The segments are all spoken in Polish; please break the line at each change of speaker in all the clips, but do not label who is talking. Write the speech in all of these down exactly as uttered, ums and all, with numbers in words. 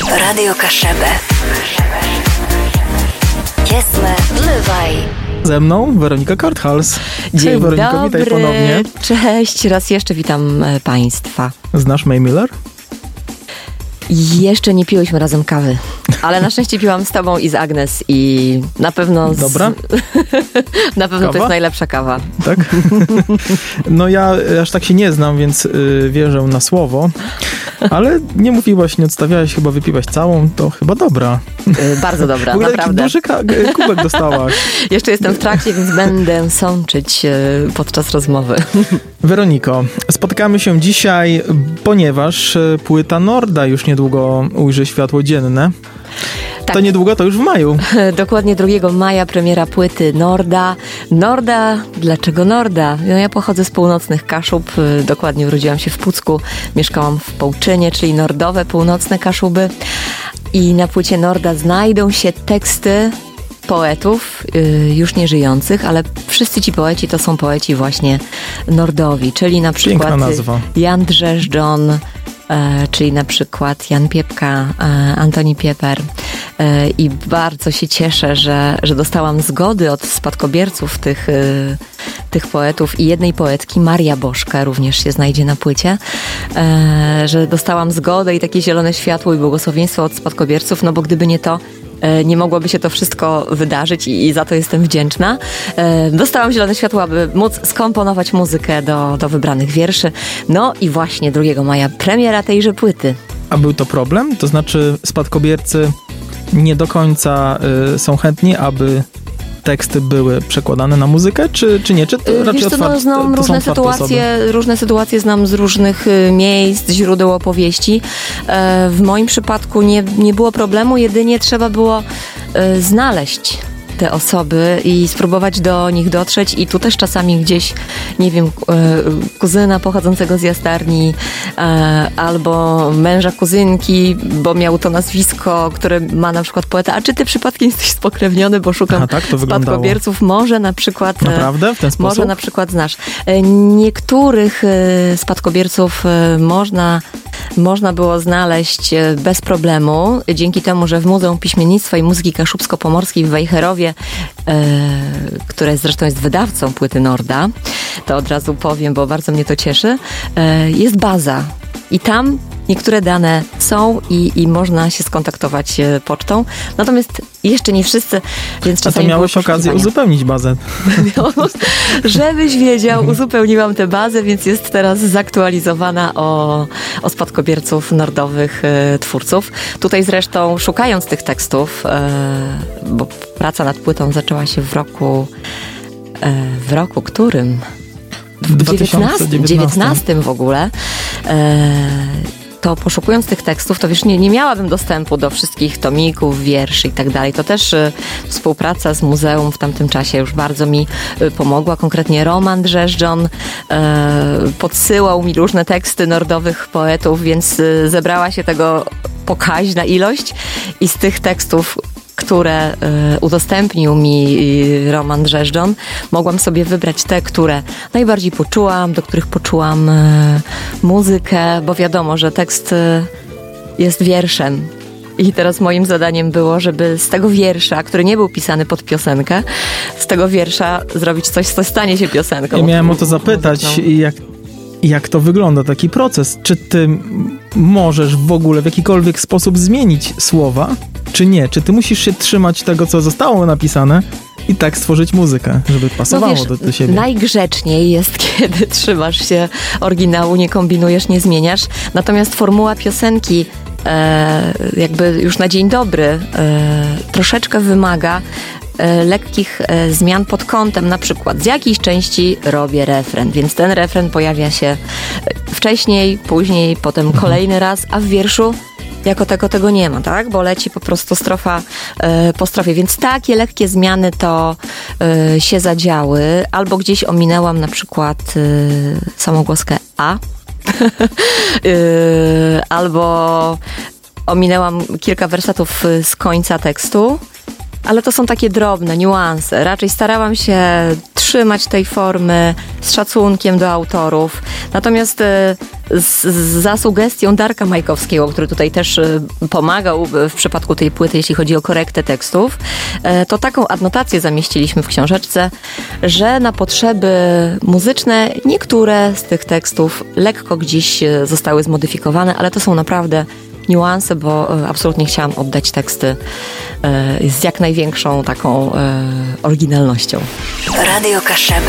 Radio Kaszebę. Jesme, wlywaj.
Ze mną Weronika Korthals.
Dzień
Hej, Weroniko,
dobry.
Witaj ponownie.
Cześć, raz jeszcze witam Państwa.
Znasz May Miller?
Jeszcze nie piłyśmy razem kawy, ale na szczęście piłam z tobą i z Agnes i na pewno... Z...
Dobra?
na pewno
Kawa?
to jest najlepsza kawa.
Tak? No ja aż tak się nie znam, więc yy, wierzę na słowo, ale nie mówiłaś, nie odstawiałaś, chyba wypiłaś całą, to chyba dobra.
Yy, bardzo dobra,
w ogóle
naprawdę.
Taki duży ka- kubek dostałaś.
Jeszcze jestem w trakcie, więc będę sączyć yy, podczas rozmowy.
Weroniko, spotykamy się dzisiaj, ponieważ płyta Norda już niedługo ujrzy światło dzienne.
Tak.
To niedługo, to już w maju.
Dokładnie drugiego maja premiera płyty Norda. Norda, dlaczego Norda? No ja pochodzę z północnych Kaszub, dokładnie urodziłam się w Pucku, mieszkałam w Połczynie, czyli nordowe, północne Kaszuby. I na płycie Norda znajdą się teksty poetów yy, już nieżyjących, ale wszyscy ci poeci to są poeci właśnie nordowi, czyli na przykład
Piękna nazwa.
Jan Drzeżdżon, e, czyli na przykład Jan Piepka, e, Antoni Pieper. E, I bardzo się cieszę, że, że dostałam zgody od spadkobierców tych, e, tych poetów i jednej poetki, Maria Boszka, również się znajdzie na płycie, e, że dostałam zgodę i takie zielone światło i błogosławieństwo od spadkobierców, no bo gdyby nie to, nie mogłoby się to wszystko wydarzyć i, i za to jestem wdzięczna. E, dostałam zielone światło, aby móc skomponować muzykę do, do wybranych wierszy. No i właśnie drugiego maja premiera tejże płyty.
A był to problem? To znaczy spadkobiercy nie do końca y, są chętni, aby teksty były przekładane na muzykę, czy, czy nie? Czy to raczej
Wiesz co, no, znam
to
różne sytuacje, różne sytuacje znam z różnych y, miejsc, źródeł opowieści. E, w moim przypadku nie, nie było problemu, jedynie trzeba było y, znaleźć te osoby i spróbować do nich dotrzeć i tu też czasami gdzieś, nie wiem, kuzyna pochodzącego z Jastarni albo męża kuzynki, bo miał to nazwisko, które ma na przykład poeta, a czy ty przypadkiem jesteś spokrewniony, bo szukam
a tak to
spadkobierców, może na przykład...
Naprawdę? W ten sposób?
Może na przykład znasz. Niektórych spadkobierców można... Można było znaleźć bez problemu, dzięki temu, że w Muzeum Piśmiennictwa i Muzyki Kaszubsko-Pomorskiej w Wejherowie, e, które zresztą jest wydawcą płyty Norda, to od razu powiem, bo bardzo mnie to cieszy, e, jest baza. I tam niektóre dane są i, i można się skontaktować pocztą. Natomiast jeszcze nie wszyscy, więc czasami...
A to miałeś okazję uzupełnić bazę.
No, żebyś wiedział, uzupełniłam tę bazę, więc jest teraz zaktualizowana o, o spadkobierców nordowych e, twórców. Tutaj zresztą szukając tych tekstów, e, bo praca nad płytą zaczęła się w roku... E, w roku którym?
W dwa tysiące dziewiętnastym
w ogóle. E, to poszukując tych tekstów, to wiesz, nie, nie miałabym dostępu do wszystkich tomików, wierszy i tak dalej. To też y, współpraca z muzeum w tamtym czasie już bardzo mi y, pomogła. Konkretnie Roman Drzeżdżon y, podsyłał mi różne teksty nordowych poetów, więc y, zebrała się tego pokaźna ilość i z tych tekstów, które y, udostępnił mi y, Roman Drzeżdżon, mogłam sobie wybrać te, które najbardziej poczułam, do których poczułam y, muzykę, bo wiadomo, że tekst y, jest wierszem. I teraz moim zadaniem było, żeby z tego wiersza, który nie był pisany pod piosenkę, z tego wiersza zrobić coś, co stanie się piosenką.
Ja miałem o to zapytać, jak, jak to wygląda, taki proces. Czy ty możesz w ogóle w jakikolwiek sposób zmienić słowa, czy nie? Czy ty musisz się trzymać tego, co zostało napisane i tak stworzyć muzykę, żeby pasowało
no wiesz,
do, do siebie?
Najgrzeczniej jest, kiedy trzymasz się oryginału, nie kombinujesz, nie zmieniasz. Natomiast formuła piosenki e, jakby już na dzień dobry e, troszeczkę wymaga e, lekkich e, zmian pod kątem, na przykład z jakiejś części robię refren, więc ten refren pojawia się wcześniej, później, potem kolejny raz, a w wierszu jako tego tego nie ma, tak? Bo leci po prostu strofa e, po strofie, więc takie lekkie zmiany to e, się zadziały. Albo gdzieś ominęłam na przykład e, samogłoskę A, e, albo ominęłam kilka wersetów z końca tekstu, ale to są takie drobne niuanse. Raczej starałam się trzymać tej formy z szacunkiem do autorów. Natomiast e, z, za sugestią Darka Majkowskiego, który tutaj też pomagał w przypadku tej płyty, jeśli chodzi o korektę tekstów, to taką adnotację zamieściliśmy w książeczce, że na potrzeby muzyczne niektóre z tych tekstów lekko gdzieś zostały zmodyfikowane, ale to są naprawdę niuanse, bo absolutnie chciałam oddać teksty z jak największą taką oryginalnością.
Radio Kaszebę.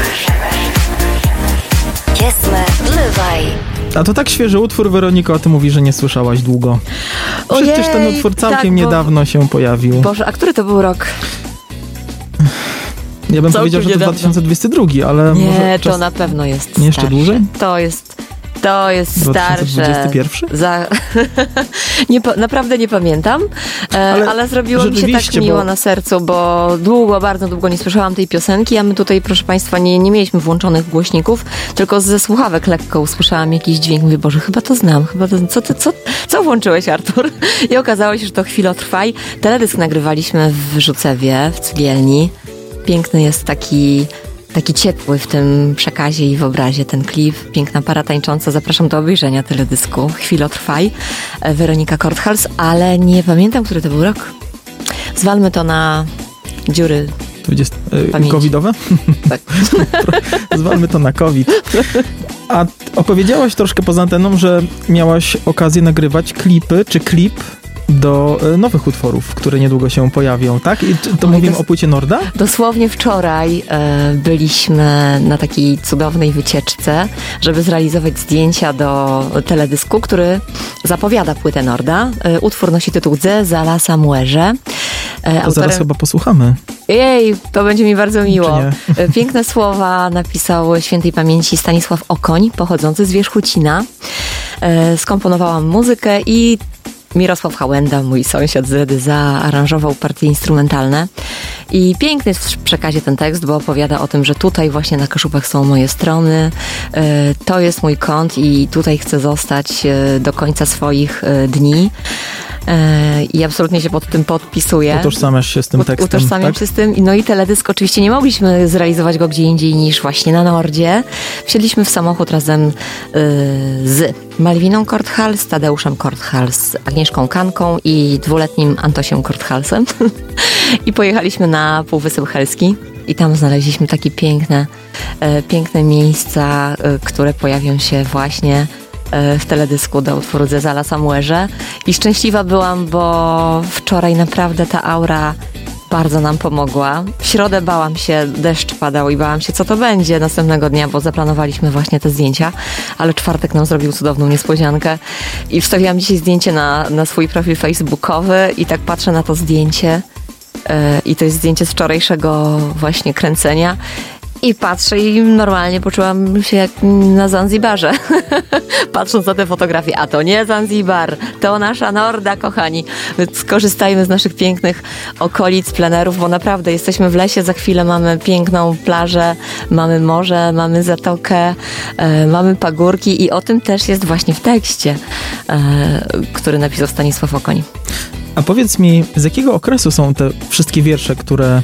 Jesme, Lywaj.
A to tak świeży utwór, Weroniko, a ty mówisz, że nie słyszałaś długo. Przecież
Ojej,
ten utwór całkiem
tak,
niedawno się pojawił.
Boże, a który to był rok?
Ja bym
Całkiem
powiedział, że to
niedawno.
dwa tysiące dwudziesty drugi, ale
Nie,
może...
to
czas...
na pewno jest
Nie jeszcze
starsze.
dłużej?
To jest... To jest
dwa tysiące dwudziesty pierwszy?
starsze. Za... nie, naprawdę nie pamiętam, ale, ale zrobiło mi się tak miło
bo...
na sercu, bo długo, bardzo długo nie słyszałam tej piosenki, a my tutaj, proszę Państwa, nie, nie mieliśmy włączonych głośników, tylko ze słuchawek lekko usłyszałam jakiś dźwięk. Mówię, Boże, chyba to znam, chyba to... Co, ty, co, co włączyłeś, Artur? I okazało się, że to Chwilotrwaj. Teledysk nagrywaliśmy w Rzucewie, w Cygielni. Piękny jest taki... Taki ciepły w tym przekazie i w obrazie ten klip. Piękna para tańcząca. Zapraszam do obejrzenia teledysku. Chwilotrwaj. Weronika Korthals, ale nie pamiętam, który to był rok. Zwalmy to na dziury
dwudziesty
pamięci.
Covidowe?
Tak.
Zwalmy to na COVID. A opowiedziałaś troszkę poza anteną, że miałaś okazję nagrywać klipy, czy klip do nowych utworów, które niedługo się pojawią, tak? I to
Oj,
mówimy
dos-
o płycie Norda?
Dosłownie wczoraj e, byliśmy na takiej cudownej wycieczce, żeby zrealizować zdjęcia do teledysku, który zapowiada płytę Norda. E, utwór nosi tytuł Dze za la Samuerze. E,
To
autorem...
zaraz chyba posłuchamy.
Jej, to będzie mi bardzo miło. Piękne słowa napisał świętej pamięci Stanisław Okoń, pochodzący z Wierzchucina. E, skomponowałam muzykę i Mirosław Hałenda, mój sąsiad z Redy, zaaranżował partie instrumentalne. I piękny jest w przekazie ten tekst, bo opowiada o tym, że tutaj właśnie na Kaszubach są moje strony, e, to jest mój kąt i tutaj chcę zostać e, do końca swoich e, dni. I absolutnie się pod tym podpisuję.
Utożsamiasz się z tym tekstem,
Utożsamiam
tak?
się z tym. No i teledysk oczywiście nie mogliśmy zrealizować go gdzie indziej niż właśnie na Nordzie. Wsiedliśmy w samochód razem y, z Malwiną Korthals, Tadeuszem Korthals, Agnieszką Kanką i dwuletnim Antosiem Korthalsem. I pojechaliśmy na Półwysep Helski. I tam znaleźliśmy takie piękne, y, piękne miejsca, y, które pojawią się właśnie w teledysku do utworu Dze za la Samuerze. I szczęśliwa byłam, bo wczoraj naprawdę ta aura bardzo nam pomogła. W środę bałam się, deszcz padał i bałam się, co to będzie następnego dnia, bo zaplanowaliśmy właśnie te zdjęcia, ale czwartek nam zrobił cudowną niespodziankę i wstawiłam dzisiaj zdjęcie na, na swój profil facebookowy i tak patrzę na to zdjęcie yy, i to jest zdjęcie z wczorajszego właśnie kręcenia. I patrzę i normalnie poczułam się jak na Zanzibarze. Patrząc na te fotografie, a to nie Zanzibar, to nasza Norda, kochani. Więc skorzystajmy z naszych pięknych okolic, plenerów, bo naprawdę jesteśmy w lesie, za chwilę mamy piękną plażę, mamy morze, mamy zatokę, e, mamy pagórki i o tym też jest właśnie w tekście, e, który napisał Stanisław Okoń.
A powiedz mi, z jakiego okresu są te wszystkie wiersze, które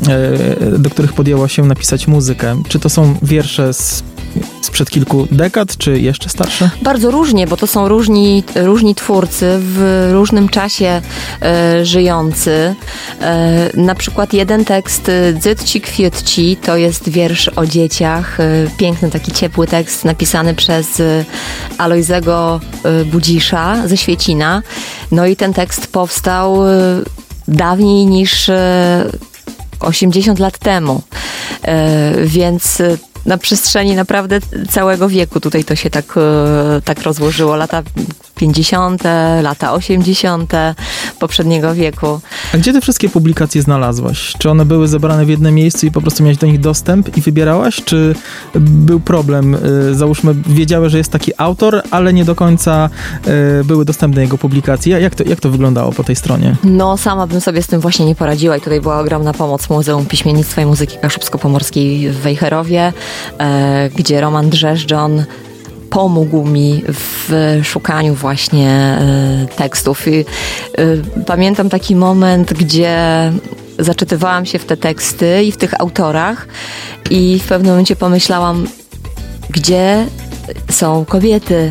do których podjęła się napisać muzykę? Czy to są wiersze z, sprzed kilku dekad, czy jeszcze starsze?
Bardzo różnie, bo to są różni, różni twórcy w różnym czasie e, żyjący. E, na przykład jeden tekst Dzytci Kwietci to jest wiersz o dzieciach. E, piękny, taki ciepły tekst napisany przez e, Alojzego e, Budzisza ze Świecina. No i ten tekst powstał e, dawniej niż e, osiemdziesiąt lat temu, e, więc na przestrzeni naprawdę całego wieku tutaj to się tak, e, tak rozłożyło. Lata pięćdziesiąte, lata osiemdziesiąte poprzedniego wieku.
A gdzie te wszystkie publikacje znalazłaś? Czy one były zebrane w jednym miejscu i po prostu miałaś do nich dostęp i wybierałaś? Czy był problem? Załóżmy, wiedziały, że jest taki autor, ale nie do końca były dostępne jego publikacje. Jak to, jak to wyglądało po tej stronie?
No, sama bym sobie z tym właśnie nie poradziła i tutaj była ogromna pomoc Muzeum Piśmiennictwa i Muzyki Kaszubsko-Pomorskiej w Wejherowie, e, gdzie Roman Drzeżdżon pomógł mi w szukaniu właśnie y, tekstów. I, y, pamiętam taki moment, gdzie zaczytywałam się w te teksty i w tych autorach i w pewnym momencie pomyślałam, gdzie są kobiety,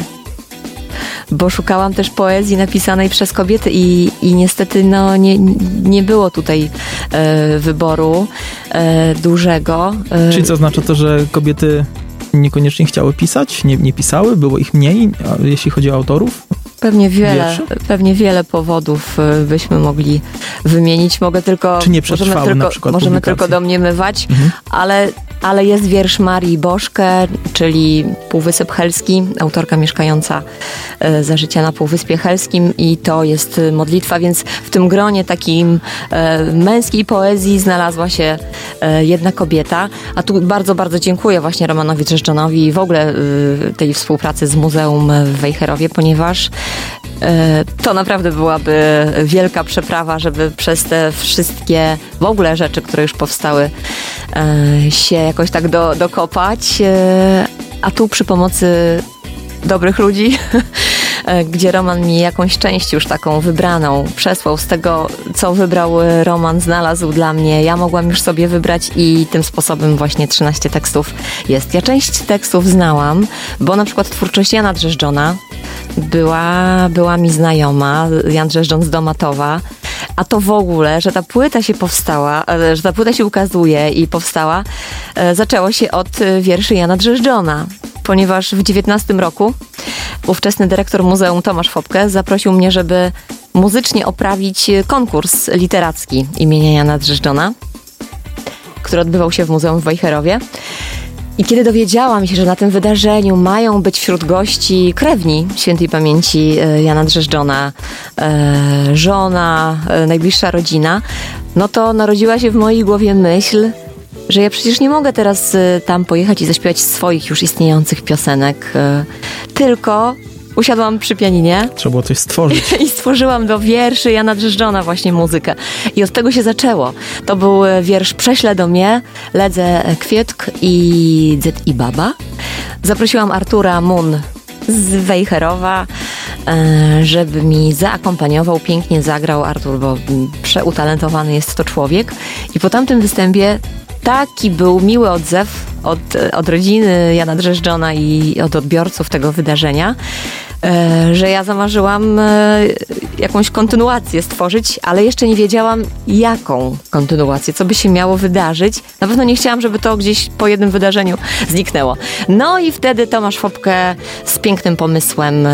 bo szukałam też poezji napisanej przez kobiety i, i niestety no, nie, nie było tutaj e, wyboru e, dużego. E,
Czyli co oznacza to, że kobiety niekoniecznie chciały pisać? Nie, nie pisały? Było ich mniej, jeśli chodzi o autorów?
Pewnie wiele, pewnie wiele powodów byśmy mogli wymienić. Mogę tylko,
Czy nie przetrwały
możemy tylko,
na przykład
możemy
publikacji?
tylko domniemywać,
Mhm.
ale, ale jest wiersz Marii Boszke, czyli Półwysep Helski, autorka mieszkająca e, za życia na Półwyspie Helskim i to jest modlitwa, więc w tym gronie takim e, męskiej poezji znalazła się e, jedna kobieta, a tu bardzo, bardzo dziękuję właśnie Romanowi Drzeżdżonowi i w ogóle e, tej współpracy z Muzeum w Wejherowie, ponieważ to naprawdę byłaby wielka przeprawa, żeby przez te wszystkie w ogóle rzeczy, które już powstały, się jakoś tak do, dokopać. A tu przy pomocy dobrych ludzi, gdzie Roman mi jakąś część już taką wybraną przesłał. Z tego, co wybrał Roman, znalazł dla mnie. Ja mogłam już sobie wybrać i tym sposobem właśnie trzynaście tekstów jest. Ja część tekstów znałam, bo na przykład twórczość Jana Drzeżdżona była, była mi znajoma. Jan Drzeżdżon z Domatowa. A to w ogóle, że ta płyta się powstała, że ta płyta się ukazuje i powstała, zaczęło się od wierszy Jana Drzeżdżona. Ponieważ w dziewiętnastym roku ówczesny dyrektor muzeum Tomasz Fopke zaprosił mnie, żeby muzycznie oprawić konkurs literacki imienia Jana Drzeżdżona, który odbywał się w Muzeum w Wejherowie. I kiedy dowiedziałam się, że na tym wydarzeniu mają być wśród gości krewni świętej pamięci Jana Drzeżdżona, żona, najbliższa rodzina, no to narodziła się w mojej głowie myśl, że ja przecież nie mogę teraz y, tam pojechać i zaśpiewać swoich już istniejących piosenek, y, tylko usiadłam przy pianinie.
Trzeba było coś stworzyć.
I stworzyłam do wierszy Jana Drzeżdżona właśnie muzykę. I od tego się zaczęło. To był wiersz Prześlę do mnie, Ledze Kwietk i Dzet i Baba. Zaprosiłam Artura Mun z Wejherowa, żeby mi zaakompaniował, pięknie zagrał Artur, bo przeutalentowany jest to człowiek. I po tamtym występie taki był miły odzew od, od rodziny Jana Drzeżdżona i od odbiorców tego wydarzenia, że ja zamarzyłam jakąś kontynuację stworzyć, ale jeszcze nie wiedziałam, jaką kontynuację, co by się miało wydarzyć. Na pewno nie chciałam, żeby to gdzieś po jednym wydarzeniu zniknęło. No i wtedy Tomasz Fopke z pięknym pomysłem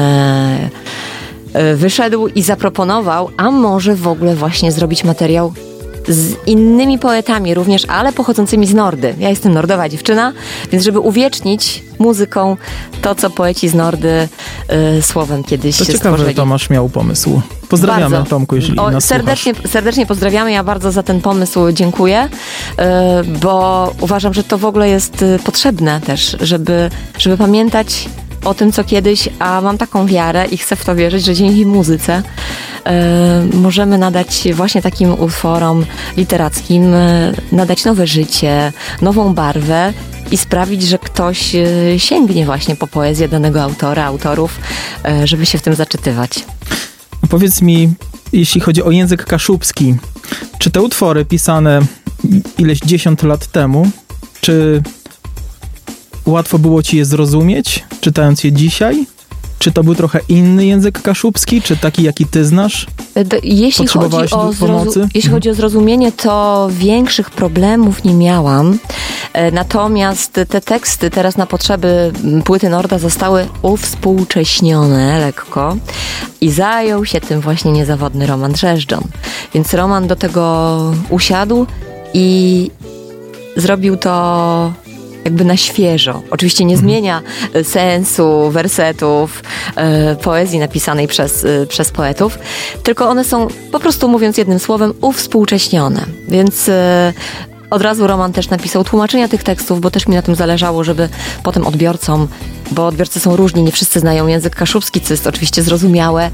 wyszedł i zaproponował, a może w ogóle właśnie zrobić materiał z innymi poetami również, ale pochodzącymi z Nordy. Ja jestem nordowa dziewczyna, więc żeby uwiecznić muzyką to, co poeci z Nordy y, słowem kiedyś
to
się
ciekawe,
stworzyli.
że Tomasz miał pomysł. Pozdrawiamy,
bardzo.
Tomku, jeżeli
o,
nas
serdecznie,
słuchasz.
serdecznie pozdrawiamy. Ja bardzo za ten pomysł dziękuję, y, bo uważam, że to w ogóle jest y, potrzebne też, żeby, żeby pamiętać o tym, co kiedyś, a mam taką wiarę i chcę w to wierzyć, że dzięki muzyce y, możemy nadać właśnie takim utworom literackim, y, nadać nowe życie, nową barwę i sprawić, że ktoś y, sięgnie właśnie po poezję danego autora, autorów, y, żeby się w tym zaczytywać.
Powiedz mi, jeśli chodzi o język kaszubski, czy te utwory pisane ileś dziesiąt lat temu, czy łatwo było ci je zrozumieć, czytając je dzisiaj? Czy to był trochę inny język kaszubski, czy taki, jaki ty znasz?
Do, jeśli chodzi o zrozu- jeśli chodzi o zrozumienie, to większych problemów nie miałam. E, natomiast te teksty teraz na potrzeby płyty Norda zostały uwspółcześnione lekko i zajął się tym właśnie niezawodny Roman Drzeżdżon. Więc Roman do tego usiadł i zrobił to jakby na świeżo. Oczywiście nie zmienia sensu wersetów, e, poezji napisanej przez, e, przez poetów, tylko one są, po prostu mówiąc jednym słowem, uwspółcześnione. Więc e, od razu Roman też napisał tłumaczenia tych tekstów, bo też mi na tym zależało, żeby potem odbiorcom, bo odbiorcy są różni, nie wszyscy znają język kaszubski, co jest oczywiście zrozumiałe,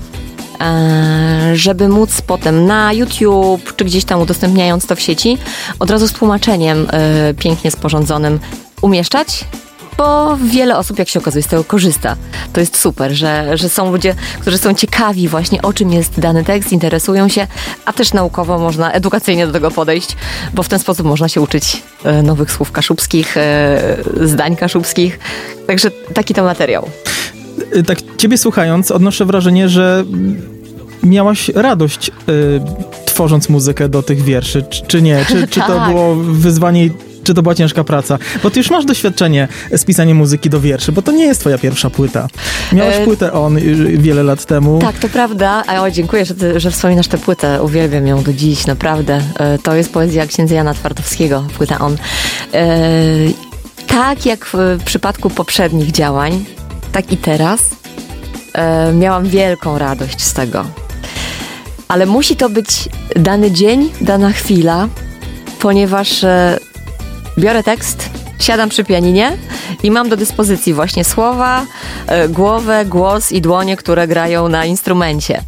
e, żeby móc potem na YouTube, czy gdzieś tam udostępniając to w sieci, od razu z tłumaczeniem e, pięknie sporządzonym umieszczać bo wiele osób, jak się okazuje, z tego korzysta. To jest super, że, że są ludzie, którzy są ciekawi właśnie, o czym jest dany tekst, interesują się, a też naukowo można, edukacyjnie do tego podejść, bo w ten sposób można się uczyć e, nowych słów kaszubskich, e, zdań kaszubskich. Także taki to materiał.
Tak ciebie słuchając, odnoszę wrażenie, że miałaś radość y, tworząc muzykę do tych wierszy, czy, czy nie? Czy, czy to
Tak.
było wyzwanie, czy to była ciężka praca? Bo ty już masz doświadczenie z pisaniem muzyki do wierszy, bo to nie jest twoja pierwsza płyta. Miałaś
E...
płytę On y, wiele lat temu.
Tak, to prawda. A o, dziękuję, że, ty, że wspominasz tę płytę. Uwielbiam ją do dziś, naprawdę. E, to jest poezja księdza Jana Twardowskiego, płyta On. E, tak jak w, w przypadku poprzednich działań, tak i teraz e, miałam wielką radość z tego. Ale musi to być dany dzień, dana chwila, ponieważ e, biorę tekst, siadam przy pianinie i mam do dyspozycji właśnie słowa, e, głowę, głos i dłonie, które grają na instrumencie.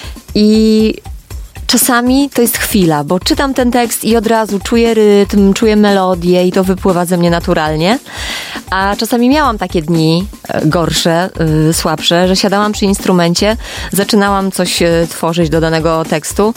I czasami to jest chwila, bo czytam ten tekst i od razu czuję rytm, czuję melodię i to wypływa ze mnie naturalnie. A czasami miałam takie dni e, gorsze, y, słabsze, że siadałam przy instrumencie, zaczynałam coś y, tworzyć do danego tekstu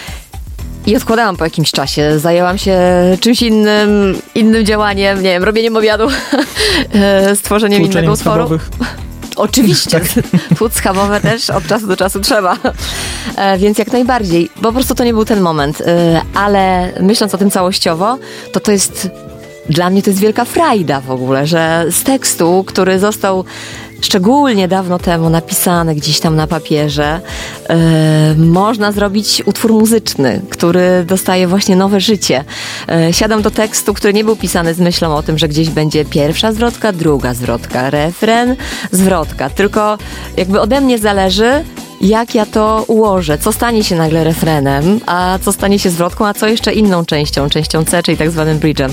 i odkładałam po jakimś cchacie. Zajęłam się czymś innym, innym działaniem, nie wiem, robieniem obiadu, stworzeniem innego utworu. Oczywiście. Płuc schabowe też od czasu do czasu trzeba. E, więc jak najbardziej. Po prostu to nie był ten moment. E, ale myśląc o tym całościowo, to to jest... Dla mnie to jest wielka frajda w ogóle, że z tekstu, który został szczególnie dawno temu napisany gdzieś tam na papierze, yy, można zrobić utwór muzyczny, który dostaje właśnie nowe życie. Yy, siadam do tekstu, który nie był pisany z myślą o tym, że gdzieś będzie pierwsza zwrotka, druga zwrotka, refren, zwrotka. Tylko jakby ode mnie zależy, jak ja to ułożę, co stanie się nagle refrenem, a co stanie się zwrotką, a co jeszcze inną częścią, częścią C, czyli tak zwanym bridge'em.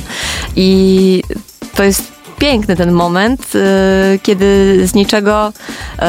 I to jest piękny ten moment, yy, kiedy z niczego, yy,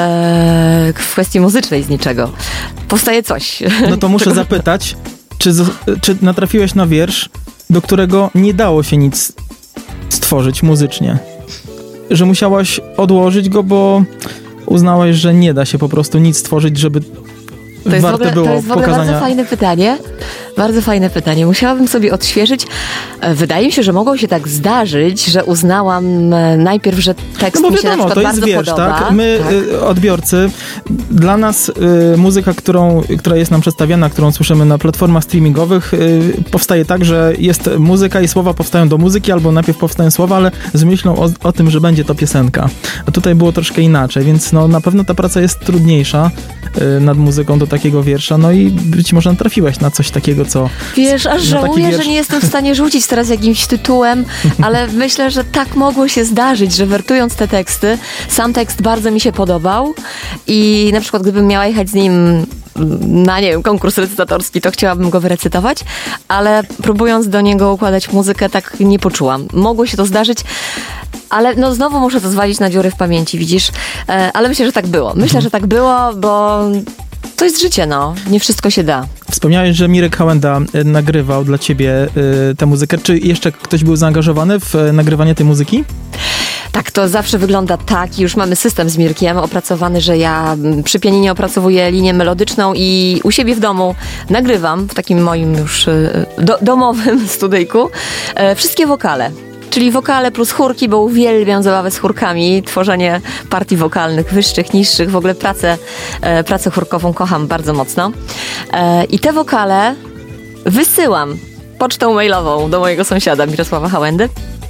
w kwestii muzycznej z niczego, powstaje coś.
No to muszę zapytać, czy, z, czy natrafiłeś na wiersz, do którego nie dało się nic stworzyć muzycznie? Że musiałaś odłożyć go, bo uznałaś, że nie da się po prostu nic stworzyć, żeby
to jest
warte
w ogóle,
było
to jest w ogóle
pokazania...
bardzo fajne pytanie. Bardzo fajne pytanie. Musiałabym sobie odświeżyć. Wydaje mi się, że mogło się tak zdarzyć, że uznałam najpierw, że tekst
no bo
mi się
wiadomo,
na przykład
to
bardzo
jest wiersz,
podoba.
tak? My,
tak.
y, odbiorcy, dla nas y, muzyka, którą, która jest nam przedstawiana, którą słyszymy na platformach streamingowych, y, powstaje tak, że jest muzyka i słowa powstają do muzyki, albo najpierw powstają słowa, ale z myślą o, o tym, że będzie to piosenka. A tutaj było troszkę inaczej, więc no, na pewno ta praca jest trudniejsza y, nad muzyką do takiego wiersza, no i być może trafiłeś na coś takiego, co...
Wiesz, aż żałuję, wiersz... że nie jestem w stanie rzucić teraz jakimś tytułem, ale myślę, że tak mogło się zdarzyć, że wertując te teksty, sam tekst bardzo mi się podobał i na przykład gdybym miała jechać z nim na, nie wiem, konkurs recytatorski, to chciałabym go wyrecytować, ale próbując do niego układać muzykę, tak nie poczułam. Mogło się to zdarzyć, ale no znowu muszę to zwalić na dziury w pamięci, widzisz? E, ale myślę, że tak było. Myślę, że tak było, bo to jest życie, no. Nie wszystko się da.
Wspomniałeś, że Mirek Hałenda nagrywał dla ciebie y, tę muzykę. Czy jeszcze ktoś był zaangażowany w y, nagrywanie tej muzyki?
Tak, to zawsze wygląda tak. Już mamy system z Mirkiem opracowany, że ja przy pianinie opracowuję linię melodyczną i u siebie w domu nagrywam w takim moim już do, domowym studyjku e, wszystkie wokale. Czyli wokale plus chórki, bo uwielbiam zabawę z chórkami, tworzenie partii wokalnych, wyższych, niższych, w ogóle pracę, e, pracę chórkową kocham bardzo mocno. E, I te wokale wysyłam pocztą mailową do mojego sąsiada Mirosława Hałędy.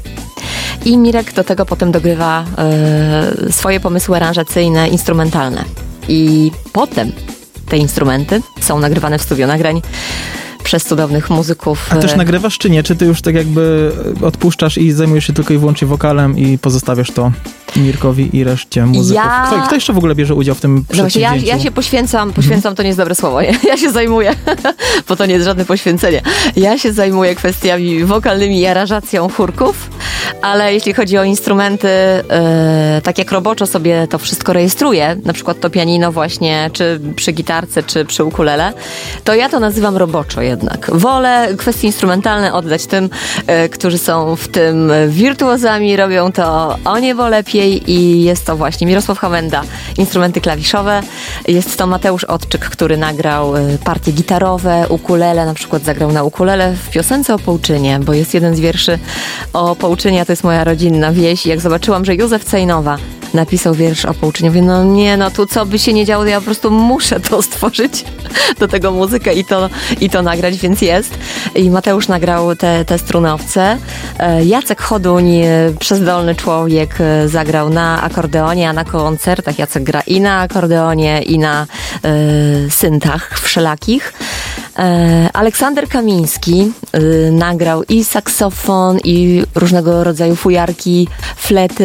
I Mirek do tego potem dogrywa e, swoje pomysły aranżacyjne, instrumentalne. I potem te instrumenty są nagrywane w studio nagrań przez cudownych muzyków.
A też nagrywasz czy nie? Czy ty już tak jakby odpuszczasz i zajmujesz się tylko i wyłącznie wokalem i pozostawiasz to Mirkowi i reszcie muzyków.
Ja...
Kto, kto jeszcze w ogóle bierze udział w tym przedsięwzięciu?
No ja, ja się poświęcam, poświęcam mhm. to nie jest dobre słowo, nie? Ja się zajmuję, bo to nie jest żadne poświęcenie. Ja się zajmuję kwestiami wokalnymi i aranżacją chórków, ale jeśli chodzi o instrumenty, e, tak jak roboczo sobie to wszystko rejestruję, na przykład to pianino właśnie, czy przy gitarce, czy przy ukulele, to ja to nazywam roboczo jednak. Wolę kwestie instrumentalne oddać tym, e, którzy są w tym wirtuozami, robią to o niebo lepiej i jest to właśnie Mirosław Hałenda, instrumenty klawiszowe, jest to Mateusz Odczyk, który nagrał e, partie gitarowe, ukulele, na przykład zagrał na ukulele w piosence o Połczynie, bo jest jeden z wierszy o Połczynie, a to jest moja rodzinna wieś i jak zobaczyłam, że Józef Cejnowa napisał wiersz o Połczynie, mówię, no nie, no tu co by się nie działo, ja po prostu muszę to stworzyć, do tego muzykę i to, i to nagrać, więc jest. I Mateusz nagrał te, te strunowce. Jacek Choduń, przezdolny człowiek, zagrał na akordeonie, a na koncertach Jacek gra i na akordeonie, i na y, syntach wszelakich. Aleksander Kamiński y, nagrał i saksofon, i różnego rodzaju fujarki, flety.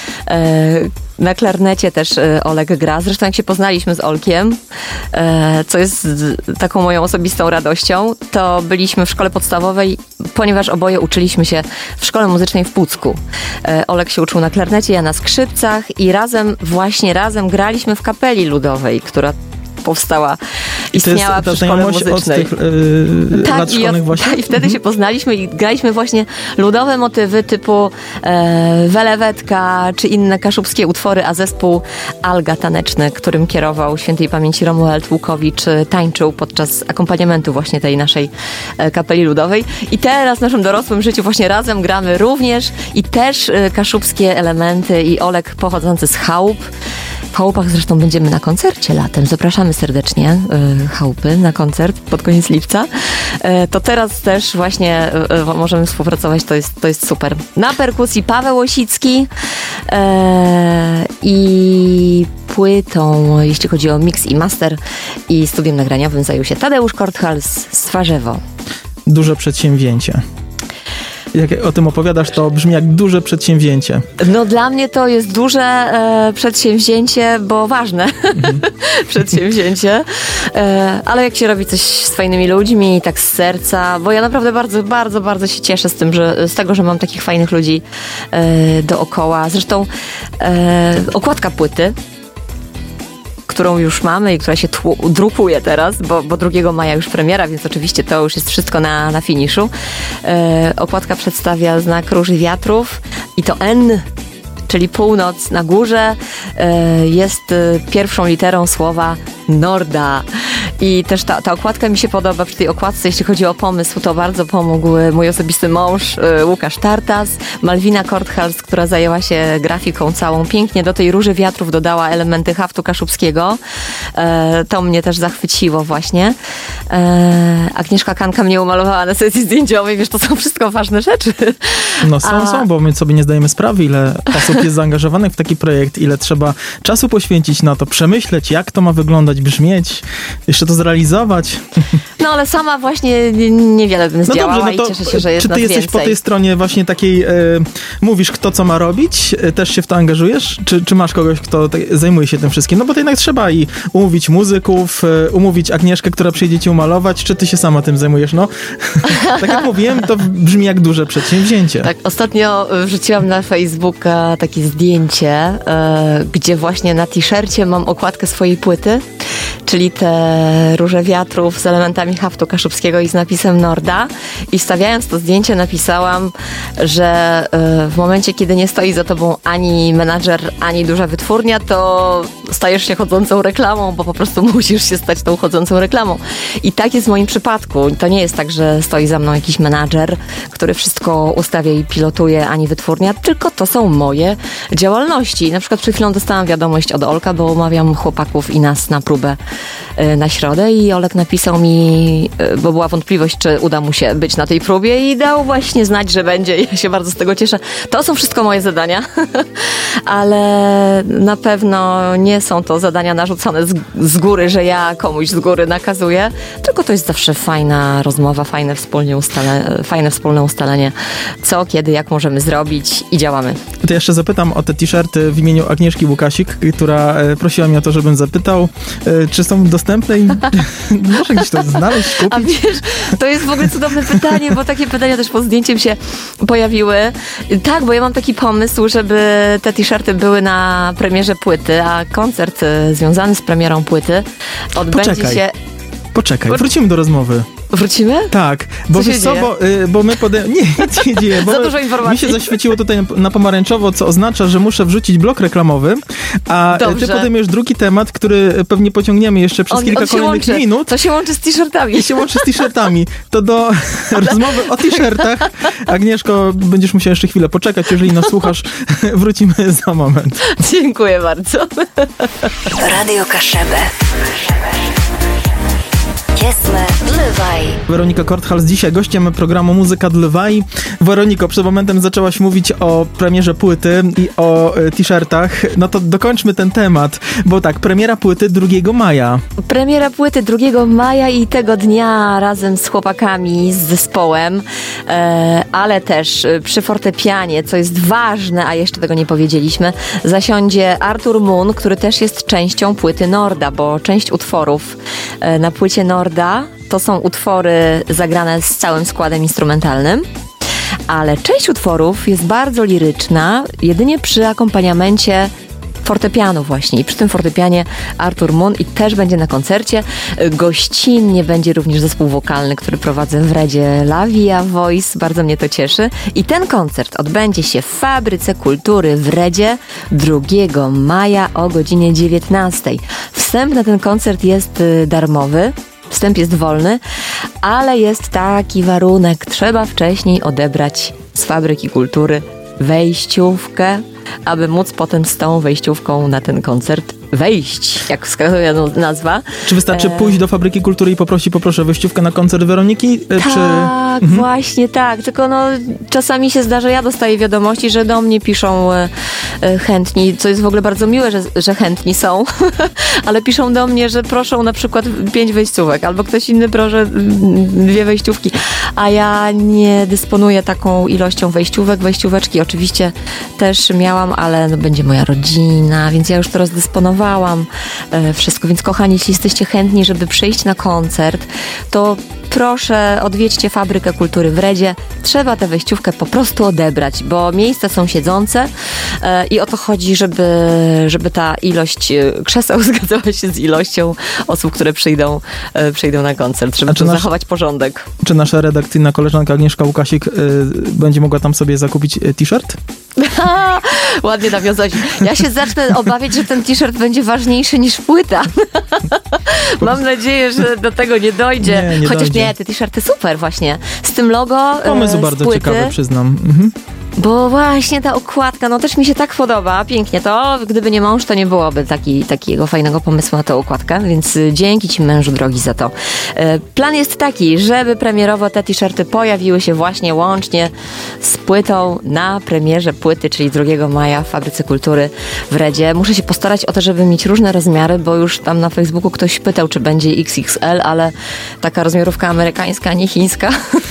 Y, na klarnecie też y, Olek gra. Zresztą jak się poznaliśmy z Olkiem, y, co jest z, taką moją osobistą radością, to byliśmy w szkole podstawowej, ponieważ oboje uczyliśmy się w szkole muzycznej w Pucku. Y, Olek się uczył na klarnecie, ja na skrzypcach i razem, właśnie razem graliśmy w kapeli ludowej, która powstała, istniała przy szkole muzycznej. Od tych, yy, tak, lat szkolnych i, właśnie? I wtedy mhm. się poznaliśmy i graliśmy właśnie ludowe motywy typu e, Welewetka czy inne kaszubskie utwory, a zespół Alga Taneczny, którym kierował świętej pamięci Romuald Łukowicz, tańczył podczas akompaniamentu właśnie tej naszej e, kapeli ludowej. I teraz w naszym dorosłym życiu właśnie razem gramy również i też e, kaszubskie elementy i Olek pochodzący z chałup. W chałupach zresztą będziemy na koncercie latem. Zapraszamy serdecznie y, chałupy na koncert pod koniec lipca. Y, to teraz też właśnie y, y, możemy współpracować, to jest, to jest super. Na perkusji Paweł Łosicki y, i płytą, jeśli chodzi o mix i master i studiem nagraniowym, zajął się Tadeusz Korthals z Twarzewo. Duże przedsięwzięcie. Jak o tym opowiadasz, to brzmi jak duże przedsięwzięcie. No dla mnie to jest duże e, przedsięwzięcie, bo ważne mhm. przedsięwzięcie, e, ale jak się robi coś z fajnymi ludźmi, tak z serca, bo ja naprawdę bardzo, bardzo, bardzo się cieszę z tym, że z tego, że mam takich fajnych ludzi e, dookoła. Zresztą e, okładka płyty, którą już mamy i która się tłu, drukuje teraz, bo, bo drugiego maja już premiera, więc oczywiście to już jest wszystko na, na finiszu. E, okładka przedstawia znak Róży Wiatrów i to N, czyli północ na górze, e, jest pierwszą literą słowa Norda. I też ta, ta okładka mi się podoba. Przy tej okładce, jeśli chodzi o pomysł, to bardzo pomógł mój osobisty mąż Łukasz Tartas, Malwina Korthals, która zajęła się grafiką całą. Pięknie do tej Róży Wiatrów dodała elementy haftu kaszubskiego. E, to mnie też zachwyciło właśnie. E, Agnieszka Kanka mnie umalowała na sesji zdjęciowej. Wiesz, to są wszystko ważne rzeczy. No są, A... są, bo my sobie nie zdajemy sprawy, ile osób jest zaangażowanych w taki projekt, ile trzeba czasu poświęcić na to, przemyśleć, jak to ma wyglądać, brzmieć, jeszcze to zrealizować. No ale sama właśnie niewiele bym zdziałała. No dobrze, no to, i cieszę się, że jest czy ty jesteś więcej. Po tej stronie właśnie takiej, e, mówisz, kto co ma robić, e, też się w to angażujesz? Czy, czy masz kogoś, kto te, zajmuje się tym wszystkim? No bo to jednak trzeba i umówić muzyków, e, umówić Agnieszkę, która przyjdzie ci umalować, czy ty się sama tym zajmujesz? No, tak jak mówiłem, to brzmi jak duże przedsięwzięcie. Tak, ostatnio wrzuciłam na Facebooka takie zdjęcie, e, gdzie właśnie na t-shircie mam okładkę swojej płyty, czyli te Róże Wiatrów z elementami haftu kaszubskiego i z napisem Norda. I stawiając to zdjęcie napisałam, że y, w momencie, kiedy nie stoi za tobą ani menadżer, ani duża wytwórnia, to stajesz się chodzącą reklamą, bo po prostu musisz się stać tą chodzącą reklamą. I tak jest w moim przypadku. To nie jest tak, że stoi za mną jakiś menadżer, który wszystko ustawia i pilotuje, ani wytwórnia, tylko to są moje działalności. Na przykład przed chwilą dostałam wiadomość od Olka, bo umawiam chłopaków i nas na próbę na środę i Olek napisał mi, bo była wątpliwość, czy uda mu się być na tej próbie i dał właśnie znać, że będzie. Ja się bardzo z tego cieszę. To są wszystko moje zadania, ale na pewno nie są to zadania narzucone z, z góry, że ja komuś z góry nakazuję, tylko to jest zawsze fajna rozmowa, fajne, wspólnie ustale, fajne wspólne ustalenie, co, kiedy, jak możemy zrobić i działamy.
To jeszcze zapytam o te t-shirty w imieniu Agnieszki Łukasik, która prosiła mnie o to, żebym zapytał, czy są dostępne i może gdzieś to znaleźć, kupić?
A wiesz, to jest w ogóle cudowne pytanie, bo takie pytania też pod zdjęciem się pojawiły. Tak, bo ja mam taki pomysł, żeby te t-shirty były na premierze płyty, a koncert związany z premierą płyty odbędzie
Poczekaj.
się...
Poczekaj, wrócimy do rozmowy.
Wrócimy?
Tak, bo
co
wiesz co, bo, y, bo my podejmujemy... Nie, nic się dzieje. Bo
Za dużo informacji.
Mi się zaświeciło tutaj na pomarańczowo, co oznacza, że muszę wrzucić blok reklamowy, a
Dobrze.
ty podejmujesz drugi temat, który pewnie pociągniemy jeszcze przez
On,
kilka
on się
kolejnych
łączy.
minut.
To się łączy z t-shirtami.
I się łączy z t-shirtami. To do rozmowy o t-shirtach. Agnieszko, będziesz musiała jeszcze chwilę poczekać, jeżeli nas słuchasz. Wrócimy za moment.
Dziękuję bardzo.
Radio Kaszebę. Kiesme Lwaj.
Weronika Korthals dzisiaj gościem programu Muzyka dla Lwaj. Weroniko, przed momentem zaczęłaś mówić o premierze płyty i o y, t-shirtach. No to dokończmy ten temat, bo tak, premiera płyty drugiego maja.
Premiera płyty drugiego maja i tego dnia razem z chłopakami, z zespołem, e, ale też przy fortepianie, co jest ważne, a jeszcze tego nie powiedzieliśmy, zasiądzie Artur Moon, który też jest częścią płyty Norda, bo część utworów e, na płycie Norda to są utwory zagrane z całym składem instrumentalnym, ale część utworów jest bardzo liryczna, jedynie przy akompaniamencie fortepianu właśnie. I przy tym fortepianie Artur Moon i też będzie na koncercie. Gościnnie będzie również zespół wokalny, który prowadzę w Redzie La Via Voice. Bardzo mnie to cieszy. I ten koncert odbędzie się w Fabryce Kultury w Redzie drugiego maja o godzinie dziewiętnastej. Wstęp na ten koncert jest darmowy. Wstęp jest wolny, ale jest taki warunek. Trzeba wcześniej odebrać z Fabryki Kultury wejściówkę, aby móc potem z tą wejściówką na ten koncert wejść, jak wskazuje nazwa.
Czy wystarczy e... pójść do Fabryki Kultury i poprosić, poproszę wejściówkę na koncert Weroniki?
Tak,
czy...
mhm. właśnie tak. Tylko no, czasami się zdarza, ja dostaję wiadomości, że do mnie piszą e, e, chętni, co jest w ogóle bardzo miłe, że, że chętni są, ale piszą do mnie, że proszą na przykład pięć wejściówek, albo ktoś inny proszę dwie wejściówki, a ja nie dysponuję taką ilością wejściówek. Wejścióweczki oczywiście też miałam, ale no, będzie moja rodzina, więc ja już to rozdysponowałam e, wszystko. Więc kochani, jeśli jesteście chętni, żeby przyjść na koncert, to proszę odwiedźcie Fabrykę Kultury w Redzie. Trzeba tę wejściówkę po prostu odebrać, bo miejsca są siedzące e, i o to chodzi, żeby, żeby ta ilość krzeseł zgadzała się z ilością osób, które przyjdą, e, przyjdą na koncert, żeby tu nasz, zachować porządek.
Czy nasza redakcyjna koleżanka Agnieszka Łukasik y, będzie mogła tam sobie zakupić t-shirt?
Ładnie nawiązać. Ja się zacznę obawiać, że ten t-shirt będzie ważniejszy niż płyta. Mam nadzieję, że do tego nie dojdzie.
Nie, nie
Chociaż
dojdzie.
nie, te t-shirty super właśnie. Z tym logo
Pomysł
e,
bardzo
płyty,
ciekawy, przyznam. Mhm.
Bo właśnie ta okładka, no też mi się tak podoba, pięknie to. Gdyby nie mąż, to nie byłoby taki, takiego fajnego pomysłu na tę okładkę, więc dzięki ci, mężu drogi, za to. Plan jest taki, żeby premierowo te t-shirty pojawiły się właśnie łącznie z płytą na premierze płyty, czyli drugiego maja w Fabryce Kultury w Redzie. Muszę się postarać o to, żeby mieć różne rozmiary, bo już tam na Facebooku ktoś pytał, czy będzie X X L, ale taka rozmiarówka amerykańska, nie chińska.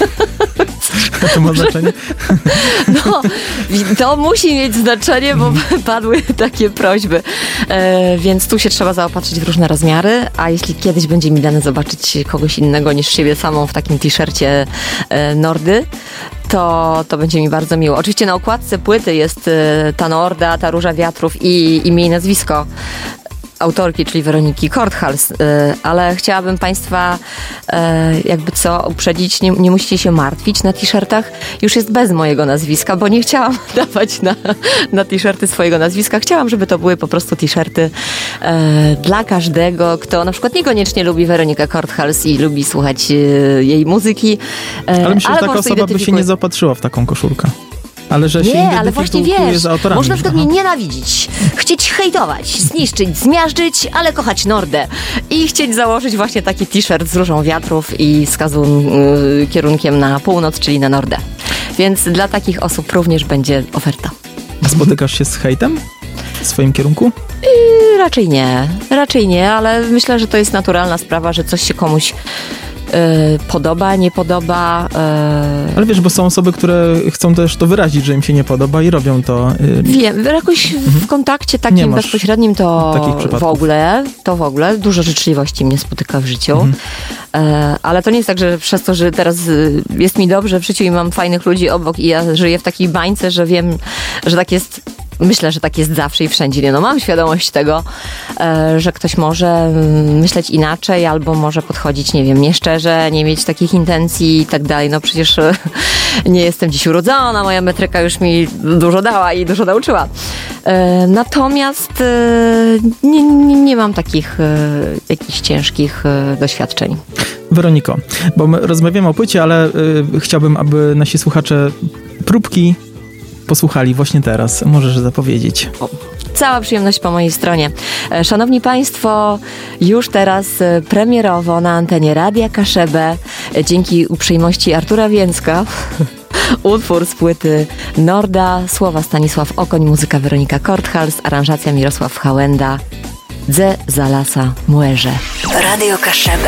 To ma znaczenie?
No, to musi mieć znaczenie, bo padły takie prośby. E, więc tu się trzeba zaopatrzyć w różne rozmiary, a jeśli kiedyś będzie mi dane zobaczyć kogoś innego niż siebie samą w takim t-shircie e, Nordy, to, to będzie mi bardzo miło. Oczywiście na okładce płyty jest e, ta Norda, ta Róża Wiatrów i imię i nazwisko autorki, czyli Weroniki Korthals, ale chciałabym Państwa jakby co uprzedzić, nie, nie musicie się martwić, na t-shirtach już jest bez mojego nazwiska, bo nie chciałam dawać na, na t-shirty swojego nazwiska. Chciałam, żeby to były po prostu t-shirty e, dla każdego, kto na przykład niekoniecznie lubi Weronikę Korthals i lubi słuchać e, jej muzyki. E,
ale myślę, że
ale
taka osoba by się nie zaopatrzyła w taką koszulkę. Ale że się
Nie, ale właśnie wiesz,
za autorami.
można na przykład
Aha.
mnie nienawidzić, chcieć hejtować, zniszczyć, zmiażdżyć, ale kochać Nordę i chcieć założyć właśnie taki t-shirt z różą wiatrów i wskazu yy, kierunkiem na północ, czyli na Nordę. Więc dla takich osób również będzie oferta.
A spotykasz się z hejtem w swoim kierunku?
Yy, raczej nie, raczej nie, ale myślę, że to jest naturalna sprawa, że coś się komuś Yy, podoba, nie podoba. Yy...
Ale wiesz, bo są osoby, które chcą też to wyrazić, że im się nie podoba i robią to. Yy...
Wiem, jakoś w mhm. kontakcie takim bezpośrednim to w ogóle, to w ogóle dużo życzliwości mnie spotyka w życiu. Mhm. Yy, ale to nie jest tak, że przez to, że teraz jest mi dobrze w życiu i mam fajnych ludzi obok i ja żyję w takiej bańce, że wiem, że tak jest. Myślę, że tak jest zawsze i wszędzie. Nie, no mam świadomość tego, e, że ktoś może myśleć inaczej albo może podchodzić, nie wiem, nieszczerze, nie mieć takich intencji i tak dalej. No przecież e, nie jestem dziś urodzona, moja metryka już mi dużo dała i dużo nauczyła. E, natomiast e, nie, nie, nie mam takich e, jakichś ciężkich e, doświadczeń.
Weroniko, bo my rozmawiamy o płycie, ale y, chciałbym, aby nasi słuchacze próbki posłuchali właśnie teraz. Możesz zapowiedzieć.
O, cała przyjemność po mojej stronie. Szanowni Państwo, już teraz premierowo na antenie Radia Kaszebę, dzięki uprzejmości Artura Więcka, utwór z płyty Norda, słowa Stanisław Okoń, muzyka Weronika Korthals, aranżacja Mirosław Hałenda, Dze za lasa młeże.
Radio Kaszebę.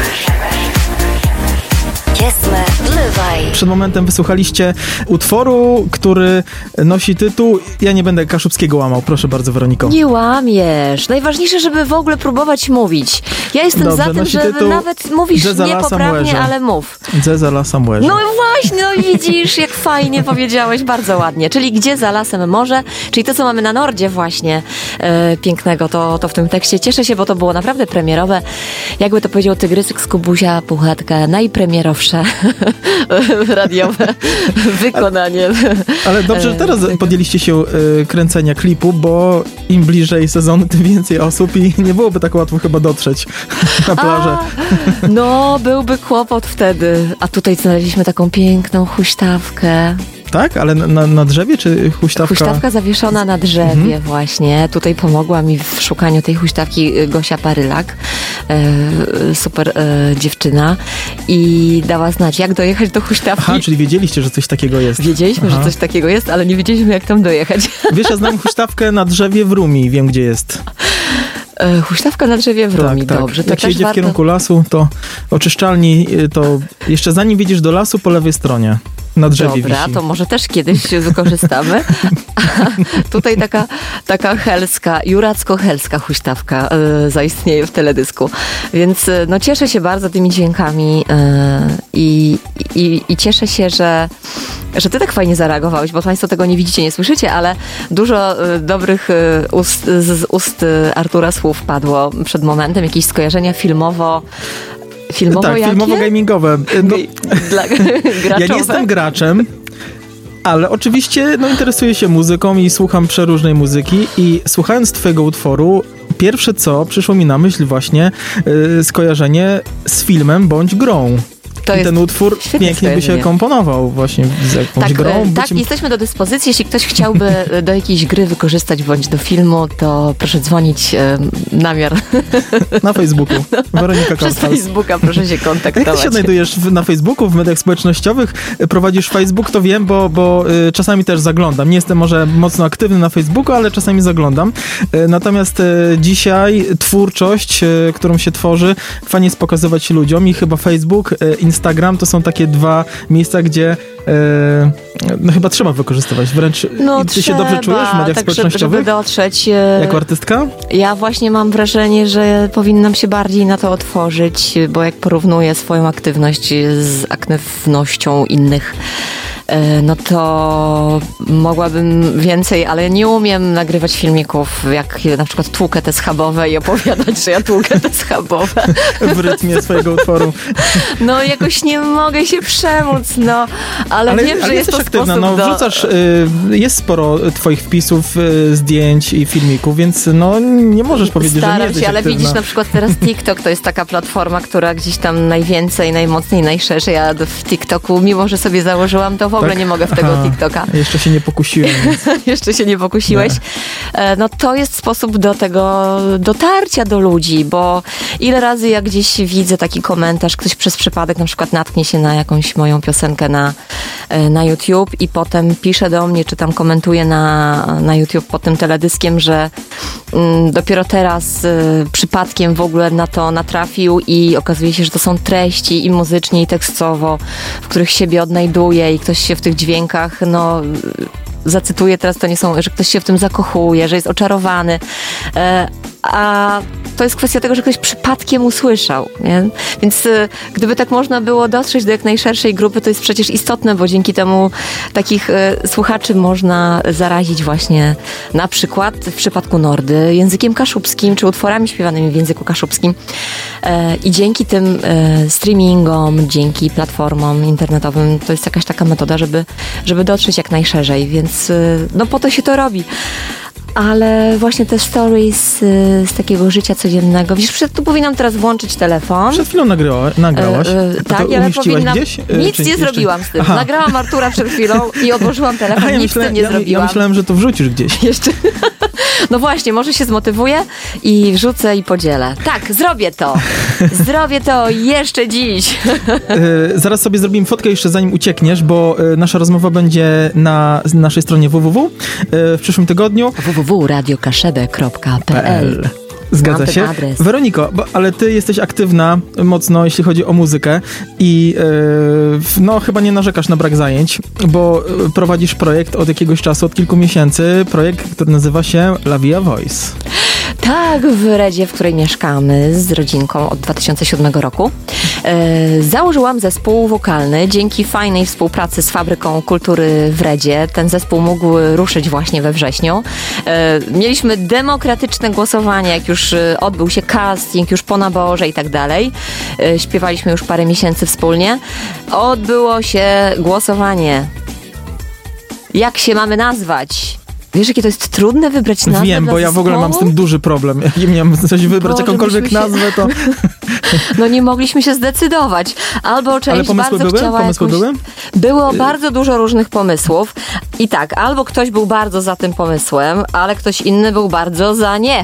Przed momentem wysłuchaliście utworu, który nosi tytuł Ja nie będę Kaszubskiego łamał. Proszę bardzo, Weroniko.
Nie łamiesz. Najważniejsze, żeby w ogóle próbować mówić. Ja jestem
Dobrze,
za tym, żeby nawet mówisz niepoprawnie, ale mów.
Gdzie za lasem młeże.
No właśnie, no widzisz, jak fajnie powiedziałeś, bardzo ładnie. Czyli gdzie za lasem morze, czyli to, co mamy na Nordzie właśnie e, pięknego, to, to w tym tekście. Cieszę się, bo to było naprawdę premierowe. Jakby to powiedział Tygrysek z Kubusia Puchatka, najpremierowsze radiowe wykonanie.
Ale, ale dobrze, że teraz podjęliście się y, kręcenia klipu, bo im bliżej sezonu, tym więcej osób i nie byłoby tak łatwo chyba dotrzeć na plażę.
A, no, byłby kłopot wtedy. A tutaj znaleźliśmy taką piękną huśtawkę.
Tak? Ale na, na drzewie, czy huśtawka?
Huśtawka zawieszona na drzewie mhm. właśnie. Tutaj pomogła mi w szukaniu tej huśtawki Gosia Parylak. E, super e, dziewczyna. I dała znać, jak dojechać do huśtawki.
Aha, czyli wiedzieliście, że coś takiego jest.
Wiedzieliśmy, Aha. że coś takiego jest, ale nie wiedzieliśmy, jak tam dojechać.
Wiesz, ja znam huśtawkę na drzewie w Rumi. Wiem, gdzie jest.
E, huśtawka na drzewie w Rumi.
Tak,
Dobrze.
Tak.
To
jak
też
się jedzie
warto...
w kierunku lasu, to oczyszczalni, to jeszcze zanim wiedziesz do lasu, po lewej stronie. Na drzewie
Dobra,
wisi.
to może też kiedyś wykorzystamy. Tutaj taka, taka helska, juracko-helska huśtawka y, zaistnieje w teledysku. Więc y, no, cieszę się bardzo tymi dźwiękami y, i, i, i cieszę się, że, że ty tak fajnie zareagowałeś, bo państwo tego nie widzicie, nie słyszycie, ale dużo y, dobrych y, ust, z, z ust y, Artura słów padło przed momentem, jakieś skojarzenia filmowo Filmowo
tak,
jakie?
filmowo-gamingowe. No,
Dla
ja nie jestem graczem, ale oczywiście no, interesuję się muzyką i słucham przeróżnej muzyki i słuchając twojego utworu, pierwsze co przyszło mi na myśl właśnie yy, skojarzenie z filmem bądź grą. To I ten utwór pięknie by się komponował właśnie z jakąś
tak,
grą.
Tak, jesteśmy do dyspozycji. Jeśli ktoś chciałby do jakiejś gry wykorzystać bądź do filmu, to proszę dzwonić e, namiar.
Na Facebooku. Weronika Korthals.
Przez Facebooka proszę się kontaktować.
Jak ty się znajdujesz w, na Facebooku, w mediach społecznościowych? Prowadzisz Facebook, to wiem, bo, bo y, czasami też zaglądam. Nie jestem może mocno aktywny na Facebooku, ale czasami zaglądam. Y, natomiast y, dzisiaj twórczość, y, którą się tworzy, fajnie jest pokazywać ludziom i chyba Facebook, y, Instagram to są takie dwa miejsca, gdzie e, no chyba trzeba wykorzystywać. Wręcz
no,
ty
trzeba,
się dobrze czujesz w mediach
tak,
społecznościowych?
Żeby dotrzeć.
Jako artystka?
Ja właśnie mam wrażenie, że powinnam się bardziej na to otworzyć, bo jak porównuję swoją aktywność z aktywnością innych, no to mogłabym więcej, ale nie umiem nagrywać filmików, jak na przykład tłukę te schabowe i opowiadać, że ja tłukę te schabowe.
W rytmie swojego utworu.
No jakoś nie mogę się przemóc, no, ale, ale wiem,
ale
że jest to
aktywna.
sposób
No,
do...
wrzucasz, y, jest sporo twoich wpisów, y, zdjęć i filmików, więc no nie możesz powiedzieć,
Staram
że nie jesteś
się, ale
aktywna.
widzisz, na przykład teraz TikTok to jest taka platforma, która gdzieś tam najwięcej, najmocniej, najszerzej, a w TikToku, mimo że sobie założyłam, to w ogóle
tak?
nie mogę w tego
Aha,
TikToka.
Jeszcze się nie pokusiłem. Więc...
jeszcze się nie pokusiłeś. Nie. No to jest sposób do tego dotarcia do ludzi, bo ile razy jak gdzieś widzę taki komentarz, ktoś przez przypadek na przykład natknie się na jakąś moją piosenkę na, na YouTube i potem pisze do mnie, czy tam komentuje na, na YouTube pod tym teledyskiem, że mm, dopiero teraz y, przypadkiem w ogóle na to natrafił i okazuje się, że to są treści i muzycznie, i tekstowo, w których siebie odnajduje i ktoś się w tych dźwiękach, no zacytuję teraz, to nie są, że ktoś się w tym zakochuje, że jest oczarowany, e, a to jest kwestia tego, że ktoś przypadkiem usłyszał, nie? Więc y, gdyby tak można było dotrzeć do jak najszerszej grupy, to jest przecież istotne, bo dzięki temu takich y, słuchaczy można zarazić właśnie na przykład w przypadku Nordy językiem kaszubskim, czy utworami śpiewanymi w języku kaszubskim. E, I dzięki tym e, streamingom, dzięki platformom internetowym, to jest jakaś taka metoda, żeby, żeby dotrzeć jak najszerzej, więc y, no po to się to robi. Ale właśnie te stories y, z takiego życia codziennego. Wiesz, przed, tu powinnam teraz włączyć telefon.
Przed chwilą nagrała, nagrałaś. E, e,
tak,
to
ale powinnam...
gdzieś? E,
Nic
czy
nie
jeszcze...
zrobiłam z tym.
Aha.
Nagrałam Artura przed chwilą i odłożyłam telefon.
Aha, ja
Nic
myślałem,
z tym nie
ja,
zrobiłam.
Ja myślałem, że to wrzucisz gdzieś.
Jeszcze. No właśnie, może się zmotywuję i wrzucę i podzielę. Tak, zrobię to. Zrobię to jeszcze dziś.
E, zaraz sobie zrobimy fotkę jeszcze zanim uciekniesz, bo e, nasza rozmowa będzie na naszej stronie www e, w przyszłym tygodniu.
www kropka radio kaszebę kropka p l
Zgadza się.
Adres.
Weroniko, bo, ale ty jesteś aktywna mocno, jeśli chodzi o muzykę i yy, no chyba nie narzekasz na brak zajęć, bo prowadzisz projekt od jakiegoś czasu, od kilku miesięcy, projekt, który nazywa się La Via Voice.
Tak, w Redzie, w której mieszkamy z rodzinką od dwa tysiące siódmego roku. E, założyłam zespół wokalny dzięki fajnej współpracy z Fabryką Kultury w Redzie. Ten zespół mógł ruszyć właśnie we wrześniu. E, mieliśmy demokratyczne głosowanie, jak już odbył się casting, już po naborze i tak dalej. E, śpiewaliśmy już parę miesięcy wspólnie. Odbyło się głosowanie. Jak się mamy nazwać? Wiesz, jakie to jest trudne wybrać nazwę?
Wiem, bo ja
zespołu?
w ogóle mam z tym duży problem. Jak nie miałem coś wybrać,
Boże,
jakąkolwiek
się...
nazwę, to...
No nie mogliśmy się zdecydować. Albo część
Ale pomysły
bardzo
były?
chciała
Pomysły
jakąś...
były?
Było bardzo dużo różnych pomysłów. I tak, albo ktoś był bardzo za tym pomysłem, ale ktoś inny był bardzo za nie.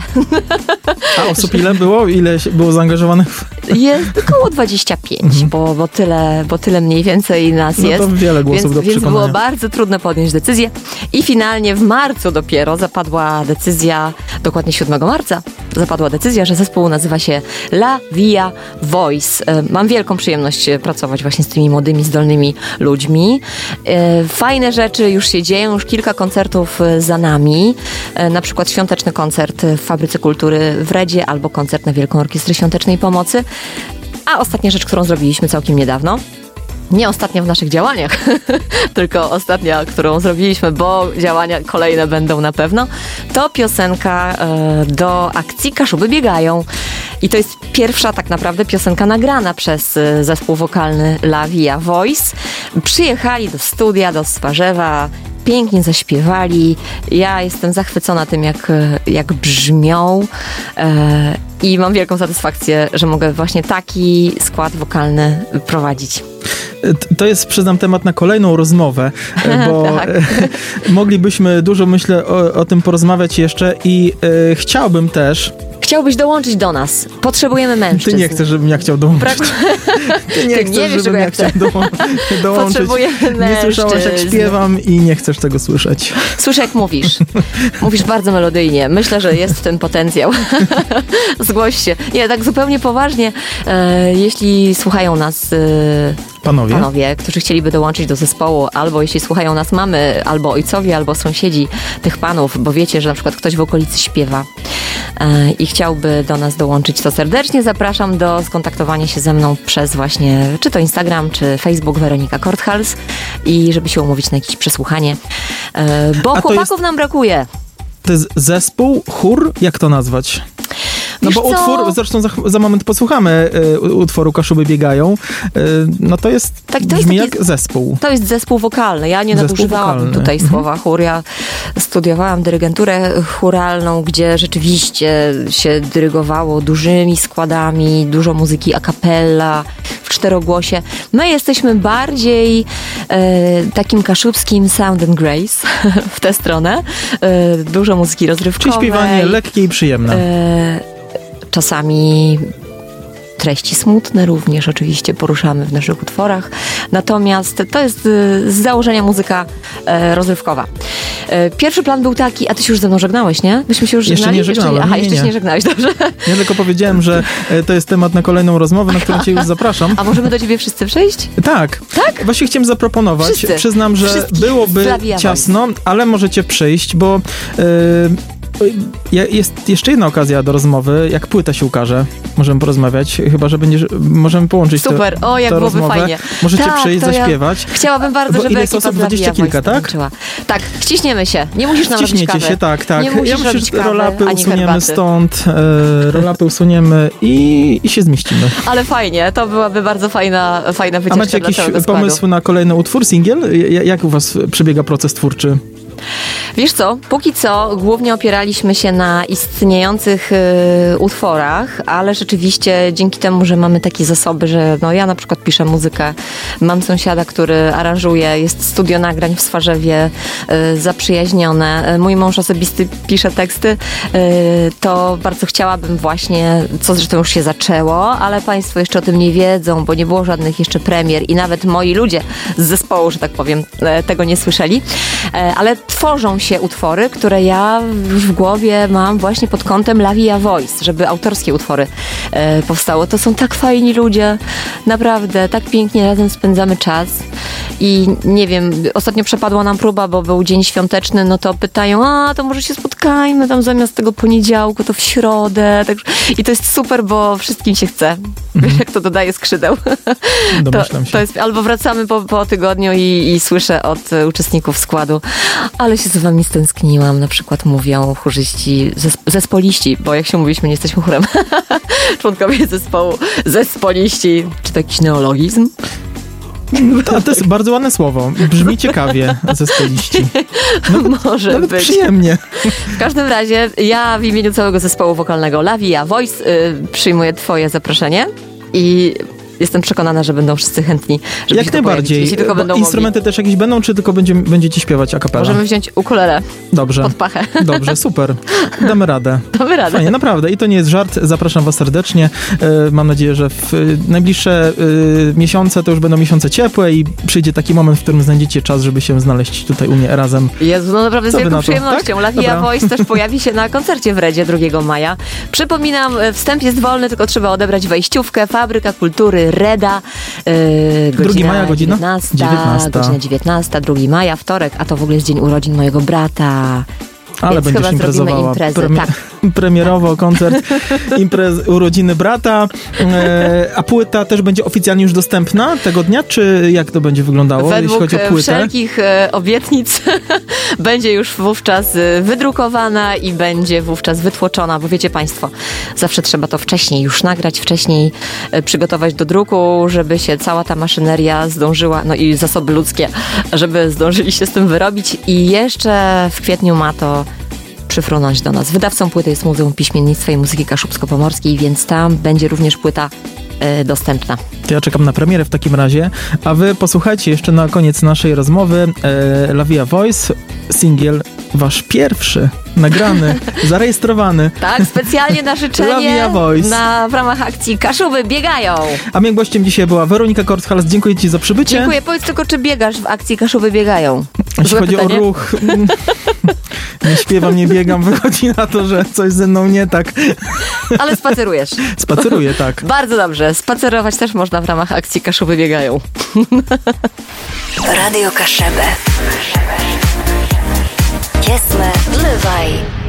A osób ile było? Ile było zaangażowanych?
Jest około dwadzieścia pięć, mhm. bo, bo, tyle, bo tyle mniej więcej nas
no
jest.
To wiele głosów
więc,
do
więc
przekonania.
było bardzo trudno podjąć decyzję. I finalnie w marcu dopiero zapadła decyzja, dokładnie siódmego marca, zapadła decyzja, że zespół nazywa się La Via Voice. Mam wielką przyjemność pracować właśnie z tymi młodymi, zdolnymi ludźmi. Fajne rzeczy już się dzieją, już kilka koncertów za nami. Na przykład świąteczny koncert w Fabryce Kultury w Redzie albo koncert na Wielką Orkiestrę Świątecznej Pomocy. A ostatnia rzecz, którą zrobiliśmy całkiem niedawno, nie ostatnia w naszych działaniach, tylko ostatnia, którą zrobiliśmy, bo działania kolejne będą na pewno, to piosenka e, do akcji Kaszuby Biegają. I to jest pierwsza tak naprawdę piosenka nagrana przez e, zespół wokalny La Via Voice. Przyjechali do studia, do Swarzewa, pięknie zaśpiewali. Ja jestem zachwycona tym, jak, jak brzmią e, i mam wielką satysfakcję, że mogę właśnie taki skład wokalny prowadzić.
To jest, przyznam, temat na kolejną rozmowę, bo tak. moglibyśmy dużo, myślę, o, o tym porozmawiać jeszcze i e, chciałbym też...
Chciałbyś dołączyć do nas. Potrzebujemy mężczyzn.
Ty nie chcesz, żebym ja chciał dołączyć.
Brak...
Ty nie
Ty
chcesz,
nie wiesz,
żebym ja chciał dołączyć.
Potrzebujemy mężczyzn.
Nie słyszałaś, jak śpiewam i nie chcesz tego słyszeć.
Słyszę, jak mówisz. Mówisz bardzo melodyjnie. Myślę, że jest w tym potencjał. Zgłoś się. Nie, tak zupełnie poważnie. E, jeśli słuchają nas... E,
Panowie.
Panowie, którzy chcieliby dołączyć do zespołu, albo jeśli słuchają nas mamy, albo ojcowie, albo sąsiedzi tych panów, bo wiecie, że na przykład ktoś w okolicy śpiewa e, i chciałby do nas dołączyć, to serdecznie zapraszam do skontaktowania się ze mną przez właśnie, czy to Instagram, czy Facebook Weronika Korthals i żeby się umówić na jakieś przesłuchanie, e, bo
A
chłopaków
jest,
nam brakuje.
To jest zespół, chór? Jak to nazwać? No
Wiesz
bo
co?
utwór, zresztą za, za moment posłuchamy y, utworu Kaszuby Biegają, y, no to jest,
tak, to
brzmi
jest taki,
jak zespół.
To jest zespół wokalny. Ja nie
Zespół
nadużywałam
wokalny.
tutaj
Mhm.
słowa chór. Ja studiowałam dyrygenturę chóralną, gdzie rzeczywiście się dyrygowało dużymi składami, dużo muzyki a cappella. W czterogłosie. My jesteśmy bardziej e, takim kaszubskim sound and grace w tę stronę. E, dużo muzyki rozrywkowej.
Czyli śpiewanie lekkie i przyjemne. E,
czasami treści smutne również oczywiście poruszamy w naszych utworach. Natomiast to jest z założenia muzyka e, rozrywkowa. E, pierwszy plan był taki, a ty się już ze mną żegnałeś, nie? Myśmy się już
jeszcze
żegnali?
Nie żegnałem.
Jeszcze nie, aha,
nie,
jeszcze
nie.
się nie żegnałeś, dobrze.
Ja tylko powiedziałem, że to jest temat na kolejną rozmowę, na którą cię już zapraszam.
A możemy do ciebie wszyscy przyjść?
Tak.
Tak?
Właśnie chciałem zaproponować.
Wszyscy.
Przyznam, że
Wszystkich
byłoby ciasno, ale możecie przyjść, bo yy, jest jeszcze jedna okazja do rozmowy, jak płyta się ukaże. Możemy porozmawiać, chyba że będziesz, możemy połączyć
Super,
to,
o jak byłoby
rozmowę.
fajnie.
Możecie
tak,
przyjść, zaśpiewać.
Ja chciałabym bardzo, żeby
ile jest osób? Dwadzieścia kilka, tak?
Tańczyła. Tak, ściśniemy się. Nie musisz nam robić kawy.
się, tak, tak.
Nie musisz
ja myślę,
robić
że
kawy,
rolapy
ani
usuniemy
herbaty.
stąd, e, rolapy usuniemy i, i się zmieścimy.
Ale fajnie, to byłaby bardzo fajna, fajna wycieczka.
A macie jakiś
dla
pomysł na kolejny utwór, singiel? Jak u was przebiega proces twórczy?
Wiesz co, póki co głównie opieraliśmy się na istniejących y, utworach, ale rzeczywiście dzięki temu, że mamy takie zasoby, że no ja na przykład piszę muzykę, mam sąsiada, który aranżuje, jest studio nagrań w Swarzewie, y, zaprzyjaźnione, mój mąż osobisty pisze teksty, y, to bardzo chciałabym właśnie, co zresztą już się zaczęło, ale państwo jeszcze o tym nie wiedzą, bo nie było żadnych jeszcze premier i nawet moi ludzie z zespołu, że tak powiem, tego nie słyszeli, ale tworzą się utwory, które ja już w głowie mam właśnie pod kątem La Via Voice, żeby autorskie utwory e, powstały. To są tak fajni ludzie, naprawdę, tak pięknie razem spędzamy czas i nie wiem, ostatnio przepadła nam próba, bo był dzień świąteczny, no to pytają, a to może się spotkajmy tam zamiast tego poniedziałku, to w środę. Tak, i to jest super, bo wszystkim się chce. Mhm. Wiesz, jak to dodaje skrzydeł.
Domyślam się.
To, to jest, albo wracamy po, po tygodniu i, i słyszę od uczestników składu, ale się z wami stęskniłam, na przykład mówią chórzyści, zesp- zespoliści, bo jak się mówiliśmy, nie jesteśmy chórem. Członkowie zespołu, zespoliści. Czy to jakiś neologizm?
To, to jest bardzo ładne słowo. Brzmi ciekawie, zespoliści.
No, może
nawet
być.
Przyjemnie.
W każdym razie ja w imieniu całego zespołu wokalnego La Via Voice y, przyjmuję twoje zaproszenie i jestem przekonana, że będą wszyscy chętni, żeby
Jak
się to
najbardziej.
pojawić, jeśli tylko będą
Instrumenty
mogli.
też jakieś będą, czy tylko będzie, będziecie śpiewać a cappella?
Możemy wziąć ukulele
Dobrze.
pod pachę.
Dobrze, super. Damy radę.
Damy radę.
Fajnie, naprawdę. I to nie jest żart. Zapraszam was serdecznie. E, mam nadzieję, że w e, najbliższe e, miesiące to już będą miesiące ciepłe i przyjdzie taki moment, w którym znajdziecie czas, żeby się znaleźć tutaj u mnie razem.
Jezu, no naprawdę z
Co wy
wielką
na to?
przyjemnością.
Tak?
La Via
Dobra.
Voice też pojawi się na koncercie w Redzie drugiego maja. Przypominam, wstęp jest wolny, tylko trzeba odebrać wejściówkę. Fabryka Kultury Reda. Yy,
drugiego maja, godzina?
dziewiętnasta,
dziewiętnasta.
Godzina dziewiętnasta, drugiego maja, wtorek, a to w ogóle jest dzień urodzin mojego brata.
Ale
Więc
będziesz
chyba
imprezowała.
zrobimy imprezę,
Premi-
tak.
Premierowo koncert imprez urodziny brata. E, a płyta też będzie oficjalnie już dostępna tego dnia, czy jak to będzie wyglądało,
Według
jeśli chodzi o płytę?
wszelkich e, obietnic będzie już wówczas e, wydrukowana i będzie wówczas wytłoczona, bo wiecie państwo, zawsze trzeba to wcześniej już nagrać, wcześniej e, przygotować do druku, żeby się cała ta maszyneria zdążyła, no i zasoby ludzkie, żeby zdążyli się z tym wyrobić i jeszcze w kwietniu ma to przyfrunąć do nas. Wydawcą płyty jest Muzeum Piśmiennictwa i Muzyki Kaszubsko-Pomorskiej, więc tam będzie również płyta e, dostępna.
To ja czekam na premierę w takim razie, a wy posłuchajcie jeszcze na koniec naszej rozmowy e, La Via Voice, singiel wasz pierwszy, nagrany, zarejestrowany.
Tak, specjalnie na
La
życzenie
Via Voice.
na, w ramach akcji Kaszuby biegają.
A moim gościem dzisiaj była Weronika Korthalas. Dziękuję ci za przybycie.
Dziękuję. Powiedz tylko, czy biegasz w akcji Kaszuby biegają?
Jeśli
Złe
chodzi
pytanie?
o ruch, nie śpiewam, nie biegam, wychodzi na to, że coś ze mną nie tak.
Ale spacerujesz.
Spaceruję, tak.
Bardzo dobrze. Spacerować też można w ramach akcji Kaszuby biegają.
Radio Kaszebę. Kiesme, Lywaj.